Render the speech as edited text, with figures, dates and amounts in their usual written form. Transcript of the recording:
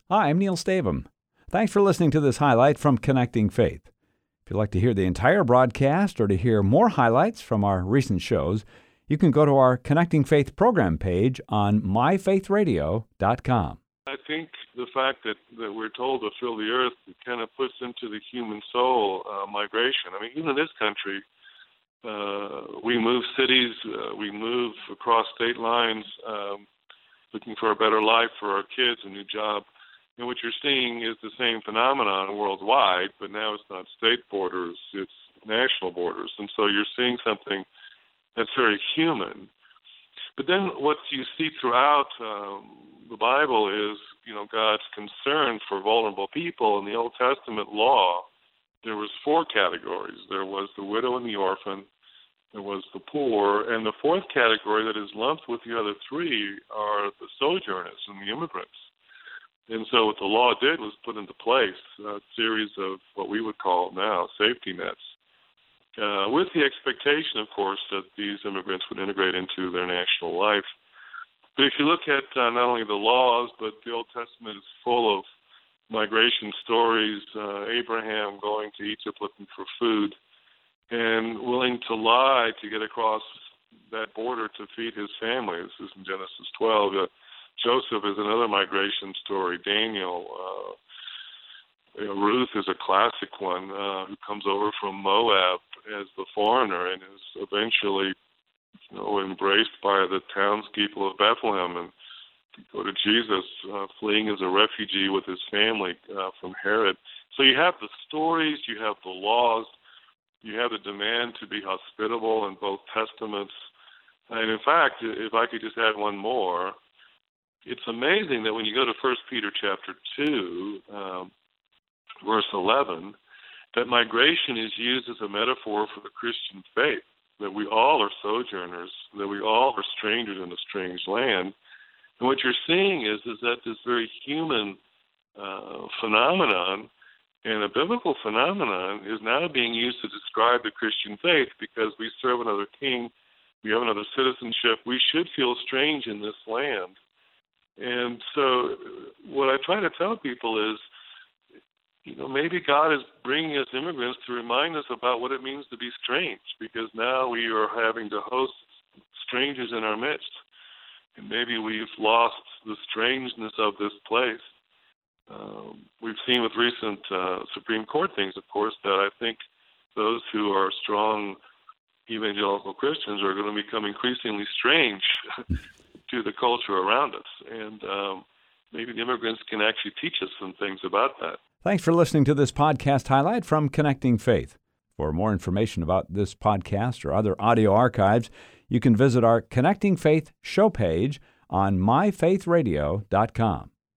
Hi, I'm Neil Stavum. Thanks for listening to this highlight from Connecting Faith. If you'd like to hear the entire broadcast or to hear more highlights from our recent shows, you can go to our Connecting Faith program page on myfaithradio.com. I think the fact that we're told to fill the earth kind of puts into the human soul migration. I mean, even in this country, we move cities, we move across state lines, looking for a better life for our kids, a new job. And what you're seeing is the same phenomenon worldwide, but now it's not state borders, it's national borders. And so you're seeing something that's very human. But then what you see throughout the Bible is, God's concern for vulnerable people. In the Old Testament law, there was 4 categories. There was the widow and the orphan, there was the poor, and the 4th category that is lumped with the other 3 are the sojourners and the immigrants. And so what the law did was put into place a series of what we would call now safety nets, with the expectation, of course, that these immigrants would integrate into their national life. But if you look at not only the laws, but the Old Testament is full of migration stories, Abraham going to Egypt looking for food and willing to lie to get across that border to feed his family. This is in Genesis 12. Joseph is another migration story. Daniel, Ruth is a classic one, who comes over from Moab as the foreigner and is eventually embraced by the townspeople of Bethlehem, and go to Jesus fleeing as a refugee with his family from Herod. So you have the stories, you have the laws, you have the demand to be hospitable in both testaments. And in fact, if I could just add one more, it's amazing that when you go to 1 Peter chapter 2, verse 11, that migration is used as a metaphor for the Christian faith, that we all are sojourners, that we all are strangers in a strange land. And what you're seeing is that this very human phenomenon and a biblical phenomenon is now being used to describe the Christian faith because we serve another king, we have another citizenship, we should feel strange in this land. And so what I try to tell people is, maybe God is bringing us immigrants to remind us about what it means to be strange, because now we are having to host strangers in our midst. And maybe we've lost the strangeness of this place. We've seen with recent Supreme Court things, of course, that I think those who are strong evangelical Christians are going to become increasingly strange to the culture around us. And maybe the immigrants can actually teach us some things about that. Thanks for listening to this podcast highlight from Connecting Faith. For more information about this podcast or other audio archives, you can visit our Connecting Faith show page on myfaithradio.com.